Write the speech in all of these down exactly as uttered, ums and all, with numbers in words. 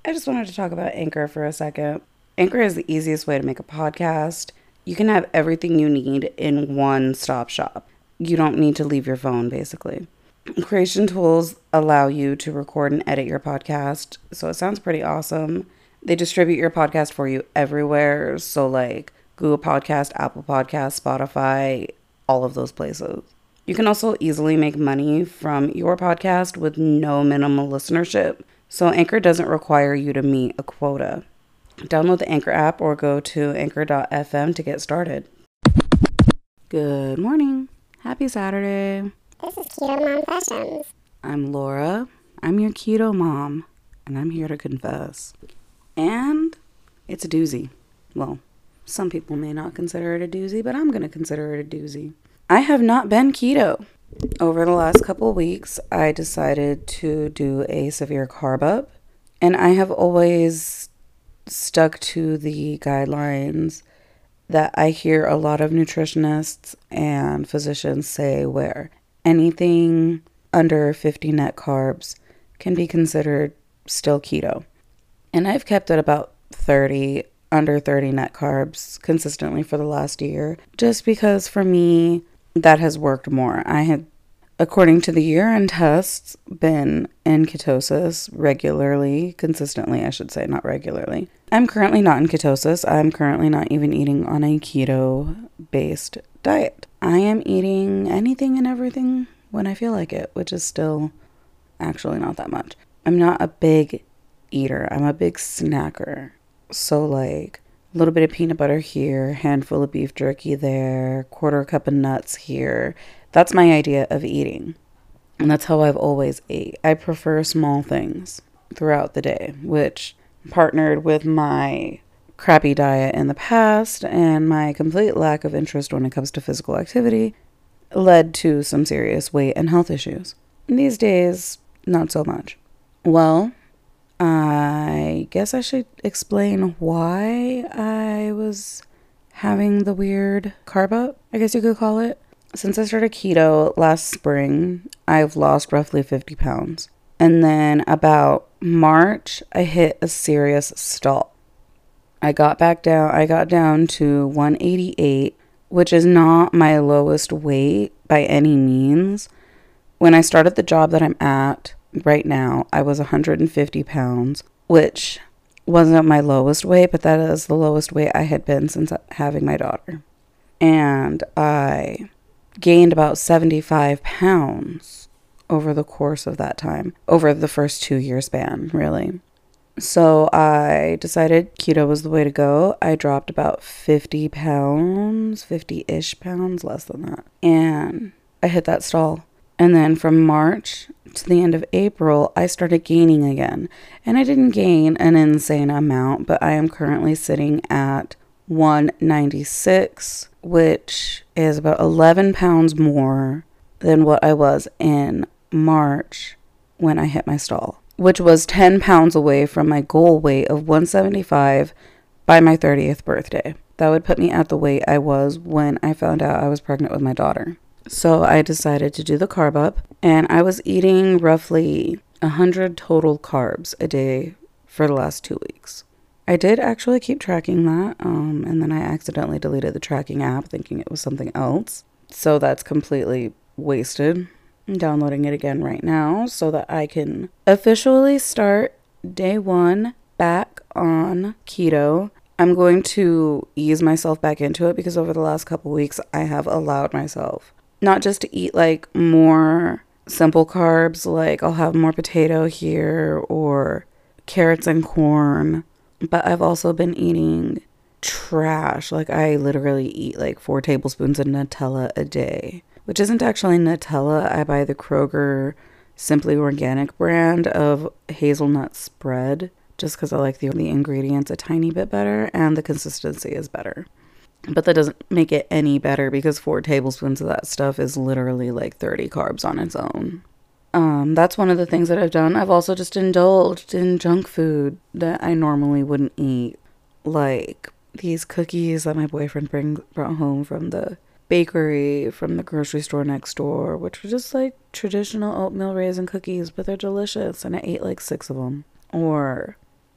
I just wanted to talk about Anchor for a second. Anchor is the easiest way to make a podcast. You can have everything you need in one stop shop. You don't need to leave your phone, basically. Creation tools allow you to record and edit your podcast, so it sounds pretty awesome. They distribute your podcast for you everywhere, so like Google Podcast, Apple Podcast, Spotify, all of those places. You can also easily make money from your podcast with no minimum listenership, so Anchor doesn't require you to meet a quota. Download the Anchor app or go to anchor dot f m to get started. Good morning. Happy Saturday. This is Keto Mom Sessions. I'm Laura. I'm your keto mom, and I'm here to confess. And it's a doozy. Well, some people may not consider it a doozy, but I'm going to consider it a doozy. I have not been keto. Over the last couple of weeks, I decided to do a severe carb up, and I have always stuck to the guidelines that I hear a lot of nutritionists and physicians say, where anything under fifty net carbs can be considered still keto. And I've kept it about thirty, under thirty net carbs consistently for the last year, just because for me, that has worked more. I had, according to the urine tests, been in ketosis regularly, consistently, I should say, not regularly. I'm currently not in ketosis. I'm currently not even eating on a keto-based diet. I am eating anything and everything when I feel like it, which is still actually not that much. I'm not a big eater. I'm a big snacker. So like a little bit of peanut butter here, handful of beef jerky there, quarter cup of nuts here. That's my idea of eating. And that's how I've always ate. I prefer small things throughout the day, which partnered with my crappy diet in the past and my complete lack of interest when it comes to physical activity led to some serious weight and health issues. These days, not so much. Well, I guess I should explain why I was having the weird carb up, I guess you could call it. Since I started keto last spring, I've lost roughly fifty pounds. And then about March, I hit a serious stall. I got back down, I got down to one eighty-eight, which is not my lowest weight by any means. When I started the job that I'm at right now, I was one hundred fifty pounds, which wasn't my lowest weight, but that is the lowest weight I had been since having my daughter. And I gained about seventy-five pounds over the course of that time, over the first two year span, really. So I decided keto was the way to go. I dropped about fifty pounds, fifty-ish pounds, less than that. And I hit that stall. And then from March to the end of April, I started gaining again. And I didn't gain an insane amount, but I am currently sitting at one ninety-six, which is about eleven pounds more than what I was in March when I hit my stall, which was ten pounds away from my goal weight of one seventy-five by my thirtieth birthday. That would put me at the weight I was when I found out I was pregnant with my daughter. So I decided to do the carb up, and I was eating roughly one hundred total carbs a day for the last two weeks. I did actually keep tracking that, um, and then I accidentally deleted the tracking app thinking it was something else. So that's completely wasted. I'm downloading it again right now so that I can officially start day one back on keto. I'm going to ease myself back into it because over the last couple weeks I have allowed myself not just to eat like more simple carbs, like I'll have more potato here or carrots and corn, but I've also been eating trash. Like I literally eat like four tablespoons of Nutella a day, which isn't actually Nutella. I buy the Kroger Simply Organic brand of hazelnut spread just because I like the, the ingredients a tiny bit better and the consistency is better. But that doesn't make it any better because four tablespoons of that stuff is literally like thirty carbs on its own. Um, that's one of the things that I've done. I've also just indulged in junk food that I normally wouldn't eat. Like these cookies that my boyfriend bring, brought home from the bakery from the grocery store next door, which were just like traditional oatmeal raisin cookies, but they're delicious. And I ate like six of them. Or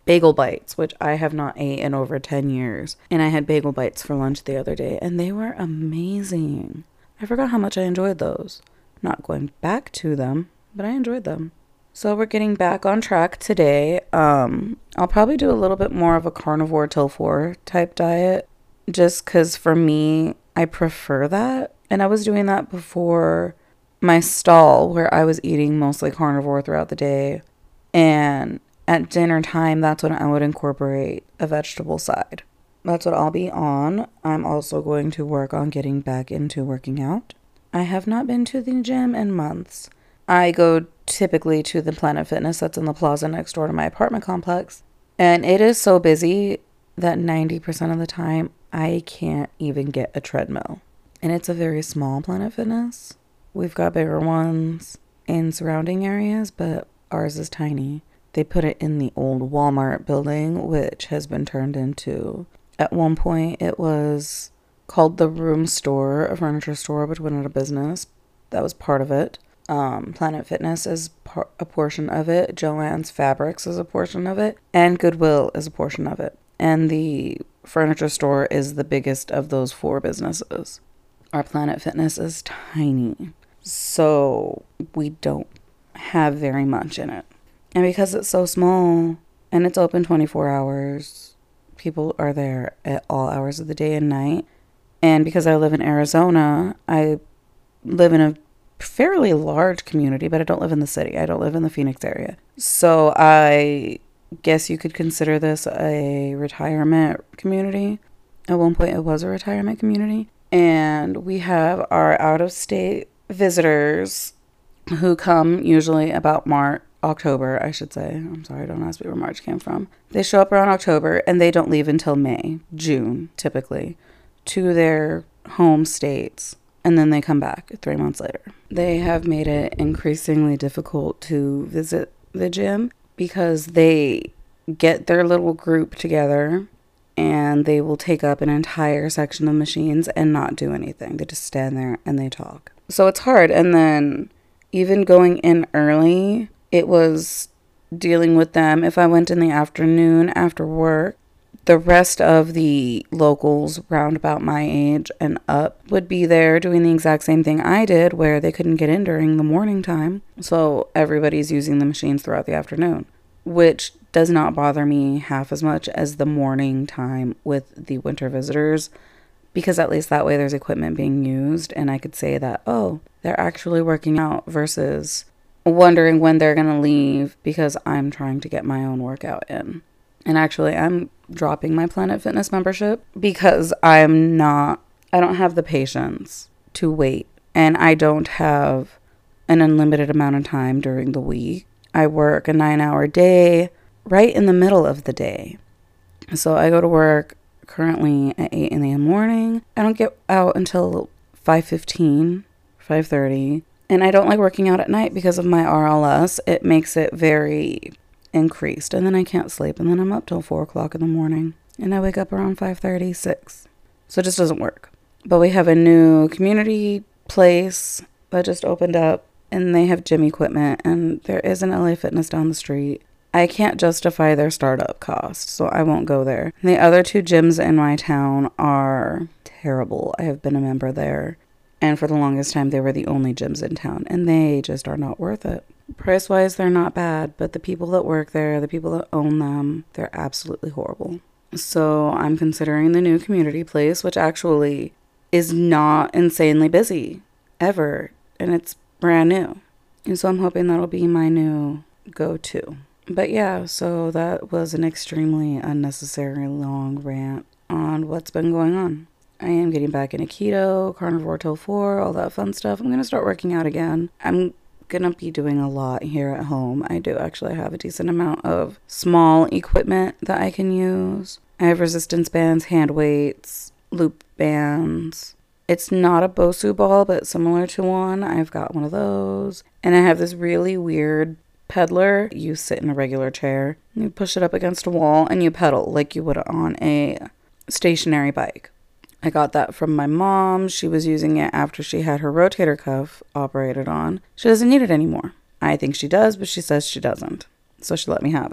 bagel bites, which I have not ate in over ten years. And I had bagel bites for lunch the other day, and they were amazing. I forgot how much I enjoyed those. Not going back to them, but I enjoyed them. So we're getting back on track today. Um, I'll probably do a little bit more of a carnivore till four type diet, just because for me, I prefer that. And I was doing that before my stall, where I was eating mostly carnivore throughout the day. And at dinner time, that's when I would incorporate a vegetable side. That's what I'll be on. I'm also going to work on getting back into working out. I have not been to the gym in months. I go typically to the Planet Fitness that's in the plaza next door to my apartment complex. And it is so busy that ninety percent of the time, I can't even get a treadmill. And it's a very small Planet Fitness. We've got bigger ones in surrounding areas, but ours is tiny. They put it in the old Walmart building, which has been turned into, at one point, it was called the Room Store, a furniture store, which went out of business. That was part of it. Um, Planet Fitness is par- a portion of it. Joann's Fabrics is a portion of it. And Goodwill is a portion of it. And the furniture store is the biggest of those four businesses. Our Planet Fitness is tiny, so we don't have very much in it. And because it's so small and it's open twenty-four hours, people are there at all hours of the day and night. And because I live in Arizona, I live in a fairly large community, but I don't live in the city. I don't live in the Phoenix area. So I guess you could consider this a retirement community. At one point, it was a retirement community. And we have our out-of-state visitors who come usually about March, October, I should say. I'm sorry, don't ask me where March came from. They show up around October, and they don't leave until May, June, typically, to their home states. And then they come back three months later. They have made it increasingly difficult to visit the gym because they get their little group together and they will take up an entire section of machines and not do anything. They just stand there and they talk. So it's hard. And then even going in early, it was dealing with them. If I went in the afternoon after work, the rest of the locals round about my age and up would be there doing the exact same thing I did, where they couldn't get in during the morning time. So everybody's using the machines throughout the afternoon, which does not bother me half as much as the morning time with the winter visitors, because at least that way there's equipment being used and I could say that, oh, they're actually working out, versus wondering when they're going to leave because I'm trying to get my own workout in. And actually, I'm dropping my Planet Fitness membership because I'm not, I don't have the patience to wait. And I don't have an unlimited amount of time during the week. I work a nine hour day right in the middle of the day. So I go to work currently at eight in the morning. I don't get out until five fifteen, five thirty. And I don't like working out at night because of my R L S. It makes it very increased, and then I can't sleep, and then I'm up till four o'clock in the morning, and I wake up around five thirty, six. So it just doesn't work. But we have a new community place that just opened up, and they have gym equipment, and there is an L A Fitness down the street. I can't justify their startup cost, so I won't go there. And the other two gyms in my town are terrible. I have been a member there, and for the longest time they were the only gyms in town, and they just are not worth it. Price-wise, they're not bad, but the people that work there, the people that own them, they're absolutely horrible. So I'm considering the new community place, which actually is not insanely busy, ever, and it's brand new. And so I'm hoping that'll be my new go-to. But yeah, so that was an extremely unnecessary long rant on what's been going on. I am getting back into keto, carnivore till four, all that fun stuff. I'm going to start working out again. I'm gonna be doing a lot here at home. I do actually have a decent amount of small equipment that I can use. I have resistance bands, hand weights, loop bands. It's not a Bosu ball, but similar to one. I've got one of those. And I have this really weird peddler. You sit in a regular chair, you push it up against a wall, and you pedal like you would on a stationary bike. I got that from my mom. She was using it after she had her rotator cuff operated on. She doesn't need it anymore. I think she does, but she says she doesn't. So she let me have it.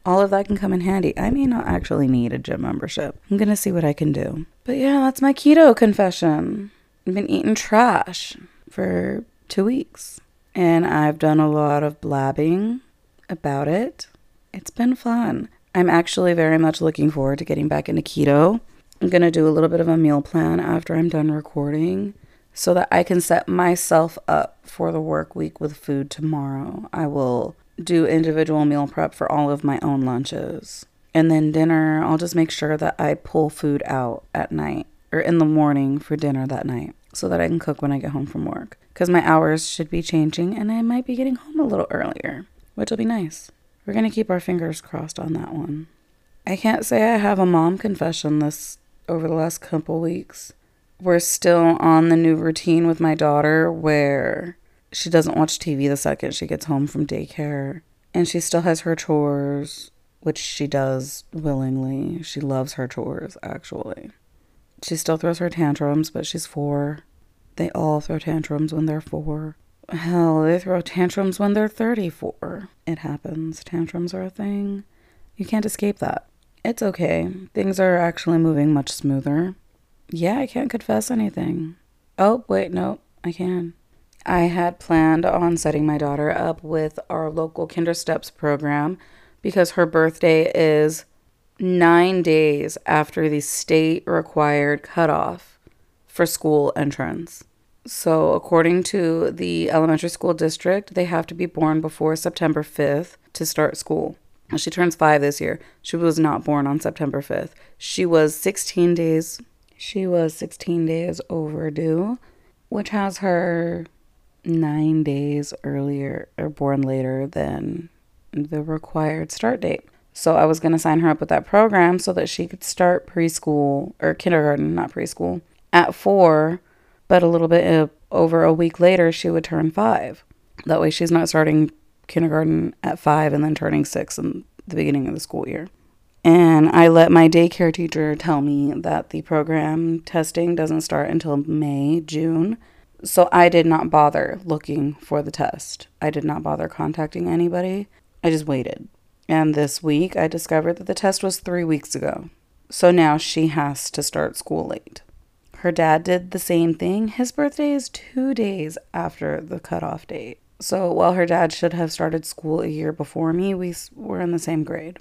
all of that can come in handy. I may not actually need a gym membership. I'm going to see what I can do. But yeah, that's my keto confession. I've been eating trash for two weeks. And I've done a lot of blabbing about it. It's been fun. I'm actually very much looking forward to getting back into keto. I'm going to do a little bit of a meal plan after I'm done recording so that I can set myself up for the work week with food tomorrow. I will do individual meal prep for all of my own lunches. And then dinner, I'll just make sure that I pull food out at night or in the morning for dinner that night so that I can cook when I get home from work. Because my hours should be changing and I might be getting home a little earlier, which will be nice. We're going to keep our fingers crossed on that one. I can't say I have a mom confession this over the last couple weeks. We're still on the new routine with my daughter where she doesn't watch T V the second she gets home from daycare. And she still has her chores, which she does willingly. She loves her chores, actually. She still throws her tantrums, but she's four. They all throw tantrums when they're four. Hell, they throw tantrums when they're thirty-four. It happens. Tantrums are a thing. You can't escape that. It's okay. Things are actually moving much smoother. Yeah, I can't confess anything. Oh, wait, no, I can. I had planned on setting my daughter up with our local Kindersteps program because her birthday is nine days after the state-required cutoff for school entrance. So according to the elementary school district, they have to be born before September fifth to start school. She turns five this year. She was not born on September fifth. She was sixteen days. She was sixteen days overdue, which has her nine days earlier or born later than the required start date. So I was going to sign her up with that program so that she could start preschool or kindergarten, not preschool, at four. But a little bit uh, over a week later, she would turn five. That way she's not starting kindergarten at five and then turning six in the beginning of the school year. And I let my daycare teacher tell me that the program testing doesn't start until May, June. So I did not bother looking for the test. I did not bother contacting anybody. I just waited. And this week I discovered that the test was three weeks ago. So now she has to start school late. Her dad did the same thing. His birthday is two days after the cutoff date. So while her dad should have started school a year before me, we were in the same grade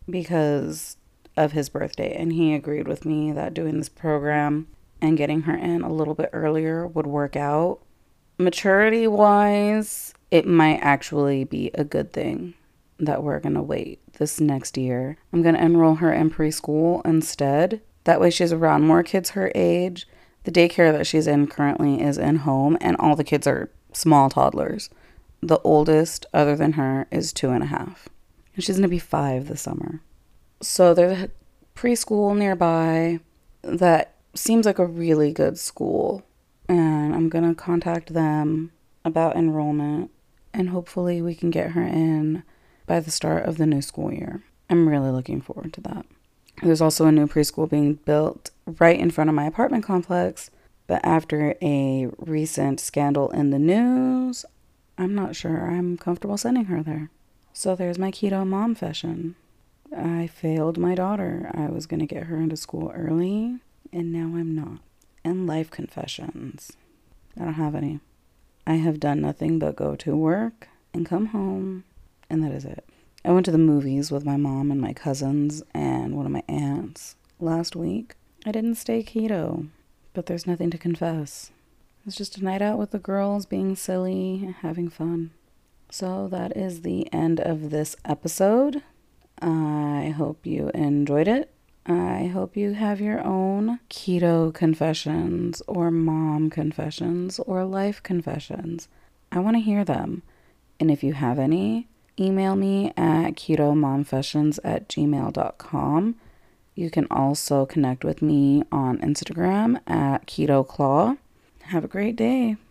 because of his birthday. And he agreed with me that doing this program and getting her in a little bit earlier would work out. Maturity-wise, it might actually be a good thing that we're going to wait this next year. I'm going to enroll her in preschool instead. That way she's around more kids her age. The daycare that she's in currently is in home, and all the kids are small toddlers. The oldest, other than her, is two and a half. And she's going to be five this summer. So there's a preschool nearby that seems like a really good school. And I'm going to contact them about enrollment. And hopefully we can get her in by the start of the new school year. I'm really looking forward to that. There's also a new preschool being built right in front of my apartment complex. But after a recent scandal in the news, I'm not sure I'm comfortable sending her there. So there's my keto mom fashion. I failed my daughter. I was going to get her into school early, and now I'm not. And life confessions. I don't have any. I have done nothing but go to work and come home, and that is it. I went to the movies with my mom and my cousins and one of my aunts last week. I didn't stay keto, but there's nothing to confess. It was just a night out with the girls, being silly, having fun. So that is the end of this episode. I hope you enjoyed it. I hope you have your own keto confessions or mom confessions or life confessions. I want to hear them. And if you have any, email me at ketomomfessions at gmail dot com. You can also connect with me on Instagram at KetoClaw. Have a great day.